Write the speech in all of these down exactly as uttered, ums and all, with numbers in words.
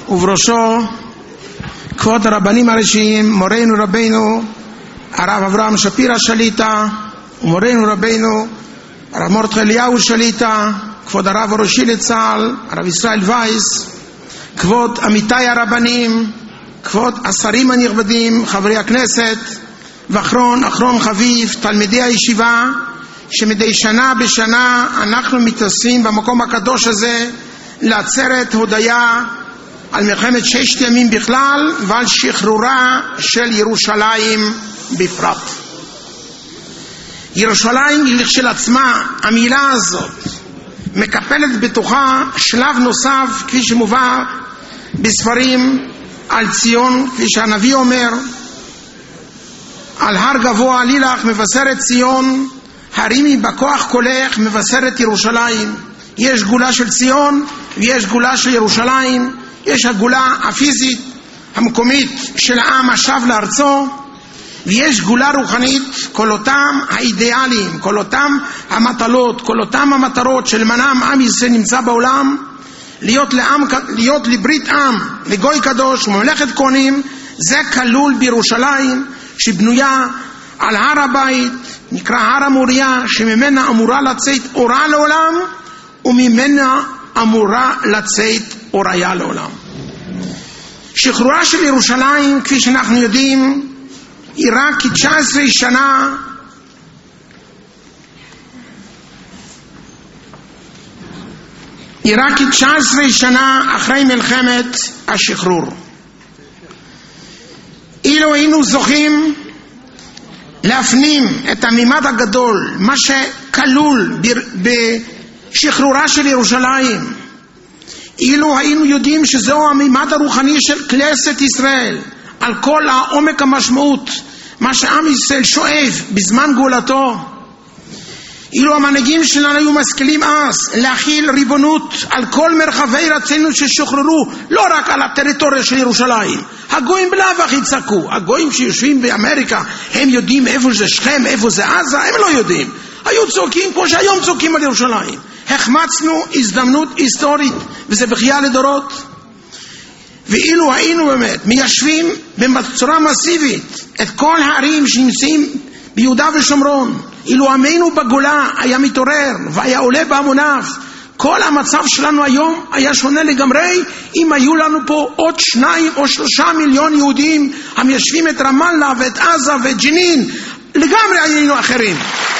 ובראשו כבוד הרבנים הראשיים, מורנו רבינו הרב אברהם שפירא שליטא, ומורנו רבינו הרב מרדכי אליהו שליטא, כבוד הרב הראשי לצה"ל הרב ישראל וייס, כבוד עמיתי הרבנים, כבוד השרים הנכבדים, חברי הכנסת, ואחרון אחרון חביב תלמידי הישיבה, שמדי שנה בשנה אנחנו מתאספים במקום הקדוש הזה לעצרת הודיה על מלחמת ששת ימים בכלל ועל שחרורה של ירושלים בפרט. ירושלים היא כשלעצמה, המילה הזאת מקפלת בתוכה שלב נוסף, כפי שמובא בספרים על ציון, כפי שהנביא אומר, על הר גבוה עלילך מבשרת ציון, הרימי בכוח קולך מבשרת ירושלים. יש גאולה של ציון ויש גאולה של ירושלים. יש הגאולה הפיזית המקומית של העם השב לארצו, ויש גאולה רוחנית, כל אותם האידיאלים, כל אותם המטלות, כל אותם המטרות שלמענם עם ישראל נמצא בעולם, להיות לעם, להיות לברית עם, לגוי קדוש וממלכת כהנים, זה כלול בירושלים שבנויה על הר הבית, נקרא הר המוריה, שממנה אמורה לצאת אורה לעולם וממנה אמורה לצאת אוריה לעולם. שחרורה של ירושלים, כפי שאנחנו יודעים, היא רק תשע עשרה שנה היא רק תשע עשרה שנה אחרי מלחמת השחרור. אילו היינו זוכים להפנים את הממד הגדול, מה שכלול בשחרורה של ירושלים, אילו היינו יודעים שזהו הממד הרוחני של כנסת ישראל, על כל העומק המשמעות, מה שעם ישראל שואף בזמן גאולתו, אילו המנהיגים שלנו היו משכילים אז להכיל ריבונות על כל מרחבי ארצנו ששוחררו, לא רק על הטריטוריה של ירושלים. הגויים בלאו הכי צעקו, הגויים שיושבים באמריקה הם יודעים איפה זה שכם, איפה זה עזה, הם לא יודעים. היו צועקים כמו שהיום צועקים על ירושלים. החמצנו הזדמנות היסטורית, וזה בכייה לדורות. ואילו היינו באמת מיישבים בצורה מסיבית את כל הערים שנמצאים ביהודה ושומרון, אילו עמנו בגולה היה מתעורר והיה עולה בהמוניו, כל המצב שלנו היום היה שונה לגמרי. אם היו לנו פה עוד שניים או שלושה מיליון יהודים המיישבים את רמאללה ואת עזה ואת ג'נין, לגמרי היינו אחרים.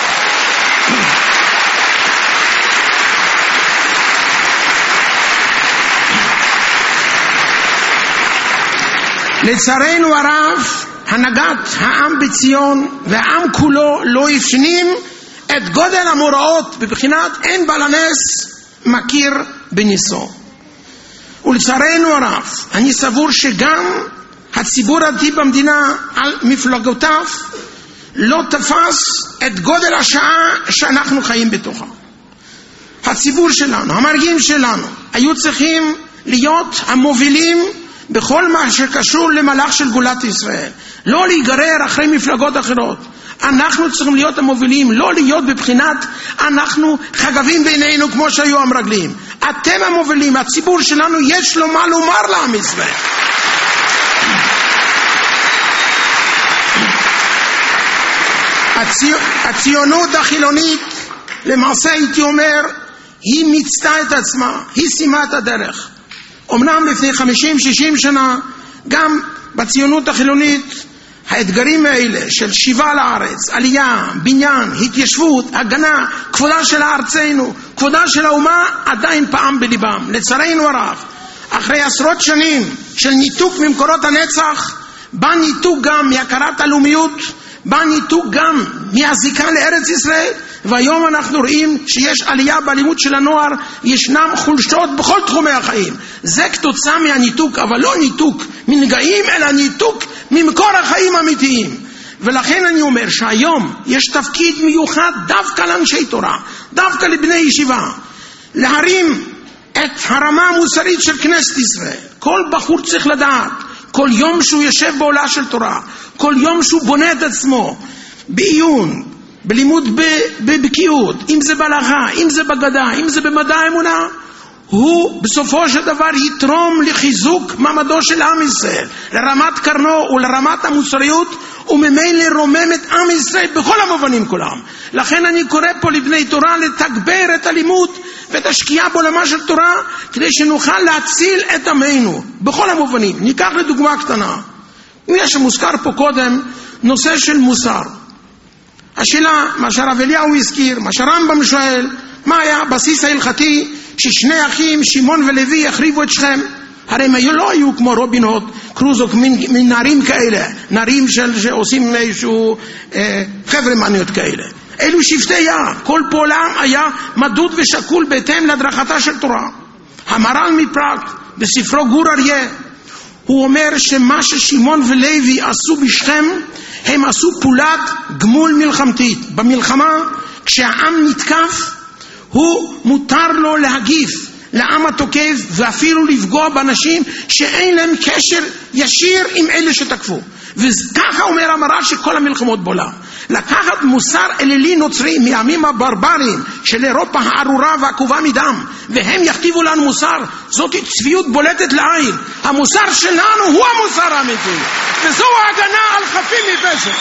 לצערנו הרב, הנהגת העם בציון והעם כולו לא הפנים את גודל המוראות, בבחינת אין בעל הנס מכיר בניסו. ולצערנו הרב, אני סבור שגם הציבור הדתי במדינה על מפלגותיו לא תפס את גודל השעה שאנחנו חיים בתוכה. הציבור שלנו, המנהיגים שלנו, היו צריכים להיות המובילים בכל מה שקשור למהלך של גאולת ישראל, לא להיגרר אחרי מפלגות אחרות. אנחנו צריכים להיות המובילים, לא להיות בבחינת אנחנו חגבים בינינו כמו שהיו המרגלים. אתם המובילים, הציבור שלנו יש לו מה לומר לעם ישראל. הצי... הציונות החילונית, למעשה הייתי אומר, היא מיצתה את עצמה, היא סיימה את הדרך. אמנם לפני חמישים שישים שנה גם בציונות החילונית האתגרים האלה של שיבה לארץ, עלייה, בניין, התיישבות, הגנה, כבודה של ארצנו, כבודה של האומה, עדיין פעם בליבם. לצערנו הרב, אחרי עשרות שנים של ניתוק ממקורות הנצח, בא ניתוק גם מהכרת הלאומיות, בא ניתוק גם מהזיקה לארץ ישראל, והיום אנחנו רואים שיש עלייה באלימות של הנוער, ישנם חולשות בכל תחומי החיים. זה כתוצאה מהניתוק, אבל לא ניתוק מנגעים, אלא ניתוק ממקור החיים האמיתיים. ולכן אני אומר שהיום יש תפקיד מיוחד דווקא לאנשי תורה, דווקא לבני ישיבה, להרים את הרמה המוסרית של כנסת ישראל. כל בחור צריך לדעת, כל יום שהוא יושב בעולה של תורה, כל יום שהוא בונה את עצמו בעיון, בלימוד בבקיאות, אם זה בהלכה, אם זה בגדה, אם זה במדע האמונה, הוא בסופו של דבר יתרום לחיזוק מעמדו של עם ישראל, לרמת קרנו ולרמת המוסריות, וממילא לרומם את עם ישראל בכל המובנים כולם. לכן אני קורא פה לבני תורה לתגבר את הלימוד ואת השקיעה בעולמה של תורה, כדי שנוכל להציל את עמנו בכל המובנים. ניקח לדוגמה קטנה, יש שמוזכר פה קודם נושא של מוסר. השאלה, מה שהרב אליהו הזכיר, מה שהרמב"ם שואל, מה היה הבסיס ההלכתי ששני אחים שמעון ולוי יחריבו את שכם? הרי הם לא היו כמו רובין הוד קרוזוק, מין, מין נערים כאלה, נערים של, שעושים איזשהו אה, חבר'ה מניות כאלה. אלו שבטי יער, כל פועלם היה מדוד ושקול בהתאם להדרכתה של תורה. המהר"ל מפראג בספרו גור אריה, הוא אומר שמה ששמעון ולוי עשו בשכם, הם עשו פעולת גמול מלחמתית. במלחמה, כשהעם נתקף, הוא מותר לו להגיב לעם התוקף, ואפילו לפגוע באנשים שאין להם קשר ישיר עם אלה שתקפו. וככה אומר המהר"ל שכל המלחמות בעולם. לקחת מוסר אלילי נוצרי מהעמים הברברים של אירופה הארורה והעקובה מדם, והם יכתיבו לנו מוסר, זאת צביעות בולטת לעין. המוסר שלנו הוא המוסר האמיתי, וזו ההגנה על חפים מפשע.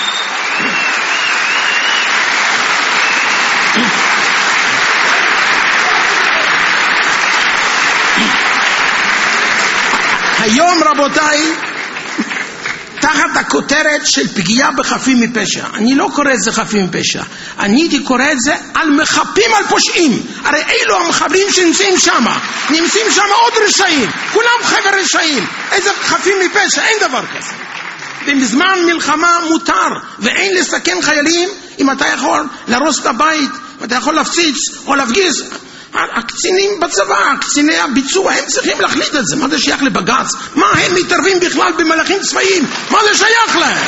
היום רבותיי, תחת הכותרת של פגיעה בחפים מפשע, אני לא קורא את זה חפים מפשע, אני הייתי קורא את זה על מחפים על פושעים. הרי אילו המחבלים שנמצאים שם, נמצאים שם עוד רשעים, כולם חבר רשעים. איזה חפים מפשע? אין דבר כזה. ובזמן מלחמה מותר, ואין לסכן חיילים. אם אתה יכול להרוס את הבית, ואתה יכול להפציץ או להפגיז, הקצינים בצבא, קציני הביצוע, הם צריכים להחליט את זה. מה זה שייך לבג"ץ? מה הם מתערבים בכלל במהלכים צבאיים? מה זה שייך להם?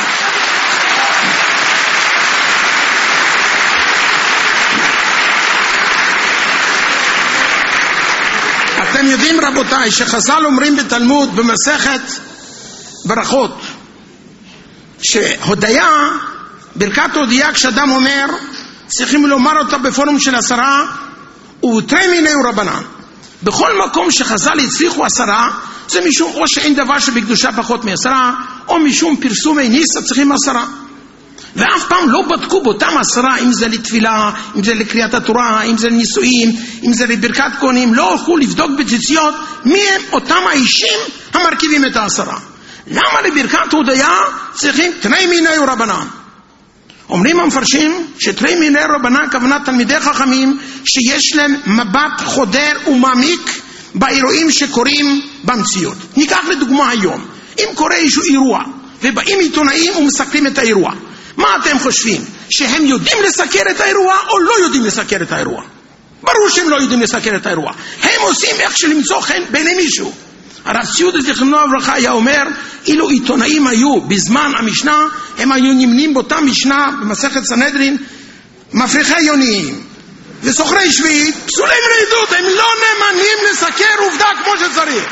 אתם יודעים רבותיי שחז"ל אומרים בתלמוד במסכת ברכות, שהודיה, ברכת הודיה, כשאדם אומר, צריכים לומר אותה בפורום של עשרה ותרי מיני רבנן. בכל מקום שחז"ל הצליחו עשרה, זה משום או שאין דבר שבקדושה פחות מעשרה, או משום פרסומי ניסה צריכים עשרה. ואף פעם לא בדקו באותם עשרה, אם זה לתפילה, אם זה לקריאת התורה, אם זה לנישואים, אם זה לברכת כהנים, לא הולכו לבדוק בציציות מי הם אותם האישים המרכיבים את העשרה. למה לברכת הודיה צריכים תרי מיני רבנן? אומרים המפרשים שתרי מיני רבנן כוונה תלמידי חכמים שיש להם מבט חודר ומעמיק באירועים שקורים במציאות. ניקח לדוגמה היום, אם קורה איזשהו אירוע ובאים עיתונאים ומסקרים את האירוע, מה אתם חושבים? שהם יודעים לסקר את האירוע או לא יודעים לסקר את האירוע? ברור שהם לא יודעים לסקר את האירוע. הם עושים איך שלמצוא חן בעיני מישהו. הרב ציודה זיכרונו לברכה היה אומר, אילו עיתונאים היו בזמן המשנה, הם היו נמנים באותה משנה במסכת סנהדרין, מפריחי יונים וסוחרי שביעית, פסולי מרעידות. הם לא נאמנים לסקר עובדה כמו שצריך.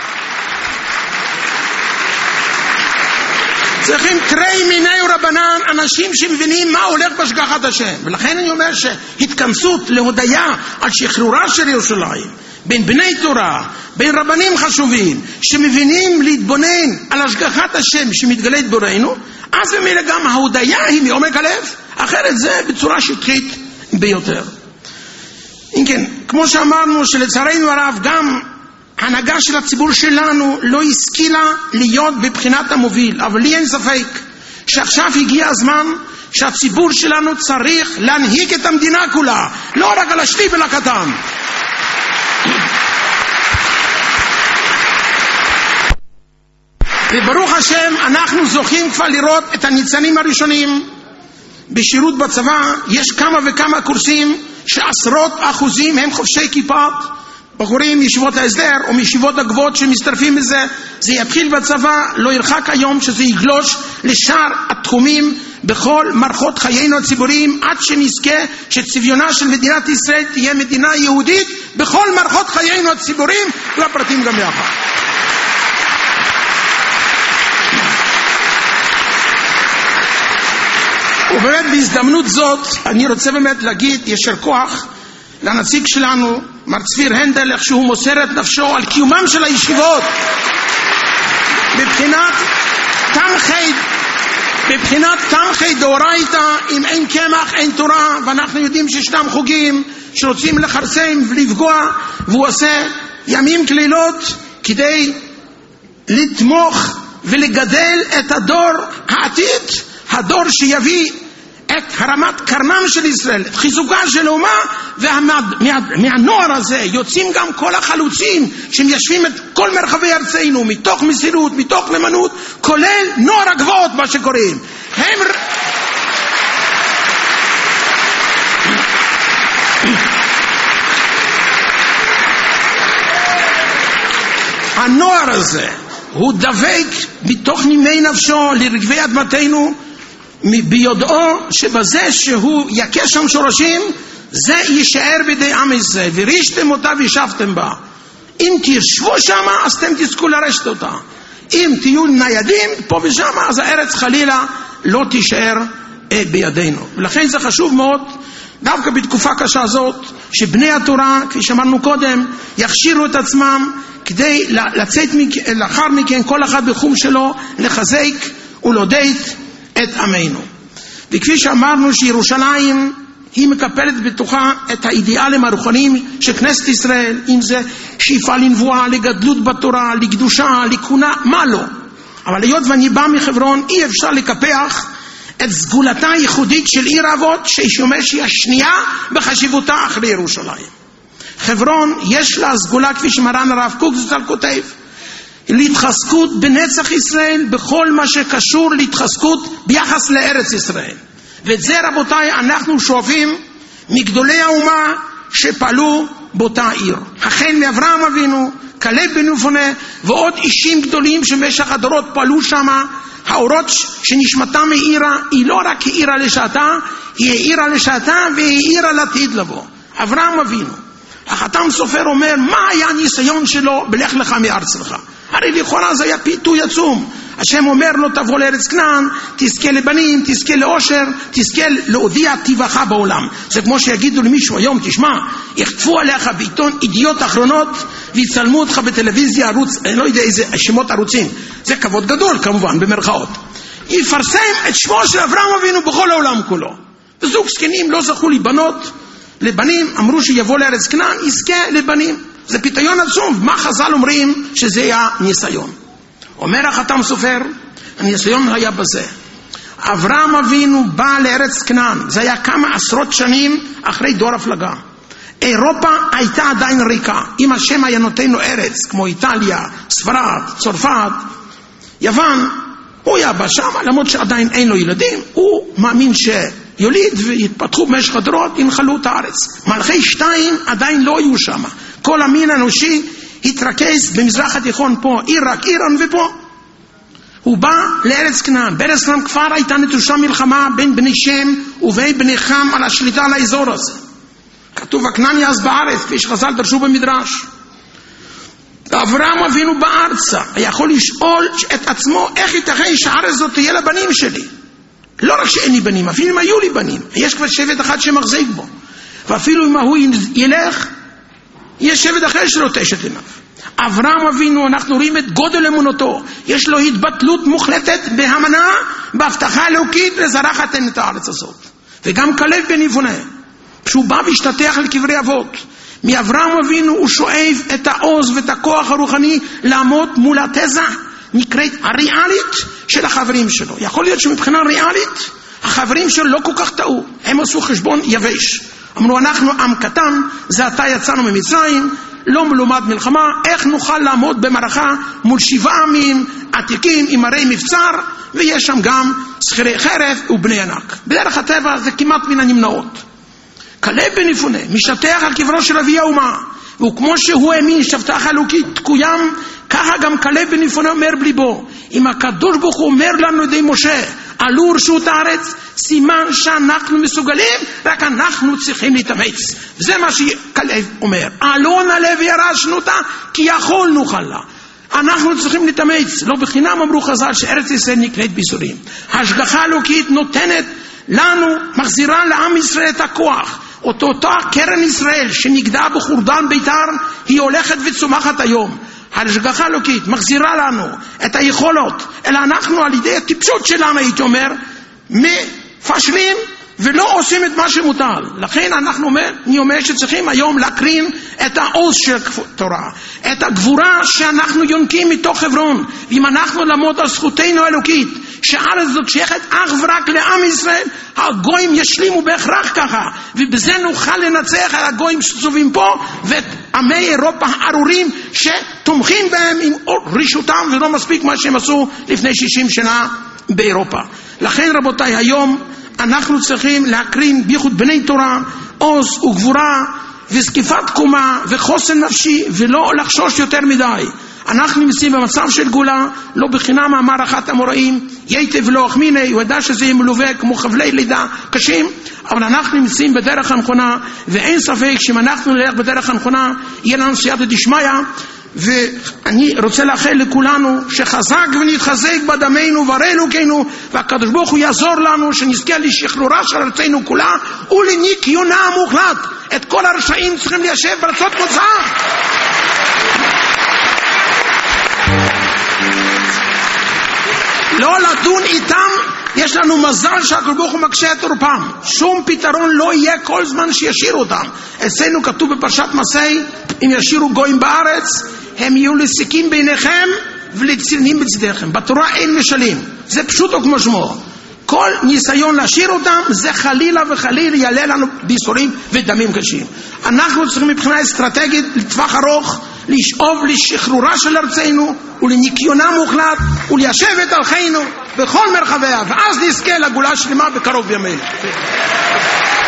צריכים תרי מיני רבנן, אנשים שמבינים מה הולך בהשגחת השם. ולכן אני אומר שהתכנסות להודיה על שחרורה של ירושלים, בין בני תורה, בין רבנים חשובים שמבינים להתבונן על השגחת השם שמתגלית בורנו, אז במילא גם ההודיה היא מעומק הלב. אחרת זה בצורה שטחית ביותר. אם כן, כמו שאמרנו שלצערנו הרב גם ההנהגה של הציבור שלנו לא השכילה להיות בבחינת המוביל, אבל לי אין ספק שעכשיו הגיע הזמן שהציבור שלנו צריך להנהיג את המדינה כולה, לא רק על השטיבל הקטן. וברוך השם אנחנו זוכים כבר לראות את הניצנים הראשונים. בשירות בצבא יש כמה וכמה קורסים שעשרות אחוזים הם חובשי כיפות, בחורים מישיבות ההסדר או מישיבות הגבוהות שמצטרפים לזה. זה יתחיל בצבא, לא ירחק היום שזה יגלוש לשאר התחומים בכל מערכות חיינו הציבוריים, עד שנזכה שצביונה של מדינת ישראל תהיה מדינה יהודית בכל מערכות חיינו הציבוריים והפרטים גם יחד. ובאמת בהזדמנות זאת אני רוצה באמת להגיד ישר כוח לנציג שלנו, מר צפיר הנדל, איך שהוא מוסר את נפשו על קיומם של הישיבות. בבחינת תמחי, בבחינת תמחי דאורייתא, אם אין קמח אין תורה, ואנחנו יודעים שישנם חוגים שרוצים לחרסם ולפגוע, והוא עושה ימים כלילות כדי לתמוך ולגדל את הדור העתיד, הדור שיביא את הרמת קרנם של ישראל, את חיזוקה של אומה, ומהנוער הזה יוצאים גם כל החלוצים שמיישבים את כל מרחבי ארצנו, מתוך מסירות, מתוך נאמנות, כולל נוער הגבעות, מה שקוראים. הם... הנוער הזה הוא דבק מתוך נימי נפשו לרגבי אדמתנו, ביודעו שבזה שהוא יקה שם שורשים, זה יישאר בידי עם ישראל. ורישתם אותה וישבתם בה. אם תישבו שם, אז אתם תזכו לרשת אותה. אם תהיו ניידים פה ושם, אז הארץ חלילה לא תישאר אה, בידינו. ולכן זה חשוב מאוד, דווקא בתקופה קשה הזאת, שבני התורה, כפי שאמרנו קודם, יכשירו את עצמם כדי לצאת לאחר מכן, כל אחד בחום שלו, לחזק ולעודד את עמנו. וכפי שאמרנו שירושלים היא מקפלת בתוכה את האידיאלים הרוחניים של כנסת ישראל, אם זה שאיפה לנבואה, לגדלות בתורה, לקדושה, לכהונה, מה לא. אבל היות ואני בא מחברון, אי אפשר לקפח את סגולתה הייחודית של עיר האבות, שישומש שהיא השנייה בחשיבותה אחרי ירושלים. חברון יש לה סגולה, כפי שמרן הרב קוק זצ"ל כותב, להתחזקות בנצח ישראל בכל מה שקשור להתחזקות ביחס לארץ ישראל. ואת זה רבותיי אנחנו שואפים מגדולי האומה שפעלו באותה עיר. החל מאברהם אבינו, כלב בן יפונה ועוד אישים גדולים שבמשך הדורות פעלו שם. האורות שנשמתה מאירה היא לא רק העירה לשעתה, היא העירה לשעתה והיא העירה לעתיד לבוא. אברהם אבינו, החתם סופר אומר, מה היה הניסיון שלו בלך לך מארץ לך? הרי לכאורה זה היה פיתוי עצום. השם אומר לו, תבוא לארץ כנען, תזכה לבנים, תזכה לאושר, תזכה להודיע טבעך בעולם. זה כמו שיגידו למישהו היום, תשמע, יכתבו עליך בעיתון ידיעות אחרונות ויצלמו אותך בטלוויזיה, ערוץ, אני לא יודע איזה שמות ערוצים. זה כבוד גדול כמובן, במרכאות. יפרסם את שמו של אברהם אבינו בכל העולם כולו. וזוג זקנים לא זכו לבנות, לבנים, אמרו שיבוא לארץ כנען, יזכה לבנים. זה פיתיון עצום. מה חז"ל אומרים שזה היה ניסיון? אומר החתם סופר, הניסיון היה בזה. אברהם אבינו בא לארץ כנען, זה היה כמה עשרות שנים אחרי דור הפלגה. אירופה הייתה עדיין ריקה. אם השם היה נותן לו ארץ, כמו איטליה, ספרד, צרפת, יוון, הוא היה בא שם, למרות שעדיין אין לו ילדים, הוא מאמין שיוליד ויתפתחו במשך הדורות, ינחלו את הארץ. מלכי שתיים עדיין לא היו שם. כל המין האנושי התרכז במזרח התיכון פה, עיראק, איראן ופה. הוא בא לארץ כנען. בארץ כנען כבר הייתה נטושה מלחמה בין בני שם ובין בני חם על השליטה על האזור הזה. כתוב הכנעני אז בארץ, כפי שחז"ל דרשו במדרש. אברהם אבינו בארצה היה יכול לשאול את עצמו, איך ייתכן שהארץ הזאת תהיה לבנים שלי? לא רק שאין לי בנים, אפילו אם היו לי בנים, יש כבר שבט אחד שמחזיק בו, ואפילו אם הוא ילך, יש שבט אחר שלא תשת עיניו. אברהם אבינו, אנחנו רואים את גודל אמונתו, יש לו התבטלות מוחלטת בהמנה, בהבטחה אלוקית לזרחת את הארץ הזאת. וגם כלב בן יפונה, כשהוא בא והשתתח על קברי אבות, מאברהם אבינו הוא שואב את העוז ואת הכוח הרוחני לעמוד מול התזה נקראת הריאלית של החברים שלו. יכול להיות שמבחינה ריאלית החברים שלו לא כל כך טעו, הם עשו חשבון יבש, אמרו אנחנו עם קטן, זה עתה יצאנו ממצרים, לא מלומד מלחמה, איך נוכל לעמוד במערכה מול שבעה עמים עתיקים עם הרי מבצר, ויש שם גם שכירי חרב ובני ענק. בדרך הטבע זה כמעט מן הנמנעות. כלב בן יפונה משתתח על קברו של אבי האומה, וכמו שהוא האמין שהבטחה אלוקית תקוים, ככה גם כלב בן יפונה אומר בליבו, אם הקדוש ברוך הוא אומר לנו ידי משה, עלו רשות הארץ, סימן שאנחנו מסוגלים, רק אנחנו צריכים להתאמץ. זה מה שכלב אומר, עלו נעלה וירשנו אותה, כי יכול נוכל לה. אנחנו צריכים להתאמץ. לא בחינם אמרו חז"ל שארץ ישראל נקראת בייסורים. השגחה אלוקית נותנת לנו, מחזירה לעם ישראל את הכוח, אותו, אותה קרן ישראל שנגדעה בחורבן ביתר, היא הולכת וצומחת היום. ההשגחה האלוקית מחזירה לנו את היכולות, אלא אנחנו על ידי הטיפשות שלנו, הייתי אומר, מפשלים ולא עושים את מה שמוטל. לכן אנחנו אומר, אני אומר שצריכים היום להקרין את העוז של התורה, את הגבורה שאנחנו יונקים מתוך חברון. ואם אנחנו לעמוד על זכותנו האלוקית, שהארץ זאת שייכת אך ורק לעם ישראל, הגויים ישלימו בהכרח ככה, ובזה נוכל לנצח על הגויים שסובים פה, ואת עמי אירופה הארורים שתומכים בהם עם רישותם, ולא מספיק מה שהם עשו לפני שישים שנה באירופה. לכן רבותיי, היום אנחנו צריכים להקרין בייחוד בני תורה עוז וגבורה וזקיפת קומה וחוסן נפשי, ולא לחשוש יותר מדי. אנחנו נמצאים במצב של גאולה, לא בחינם אמר אחת המוראים, ייטב לא אחמיני, הוא ידע שזה יהיה מלווה כמו חבלי לידה קשים, אבל אנחנו נמצאים בדרך הנכונה, ואין ספק שאם אנחנו נלך בדרך הנכונה, יהיה לנו סייעתא דשמיא. ואני רוצה לאחל לכולנו שחזק ונתחזק בדמנו וראי אלוקינו, והקדוש ברוך הוא יעזור לנו שנזכה לשחרורה של ארצנו כולה ולניקיונה המוחלט. את כל הרשעים צריכים ליישב בארצות מוצא, לא לדון איתם. יש לנו מזל שהקדוש ברוך הוא מקשה את עורפם, שום פתרון לא יהיה כל זמן שישירו אותם. אצלנו כתוב בפרשת מסעי, אם ישירו גויים בארץ, הם יהיו לסיכים בעיניכם ולצלנים בצדיכם. בתורה אין משלים, זה פשוט או כמו שמו. כל ניסיון להשאיר אותם זה חלילה וחלילה יעלה לנו ביסורים ודמים קשים. אנחנו צריכים מבחינה אסטרטגית לטווח ארוך לשאוב לשחרורה של ארצנו ולניקיונה מוחלט וליישב את ערכינו בכל מרחביה, ואז נזכה לגאולה שלמה בקרוב ימינו.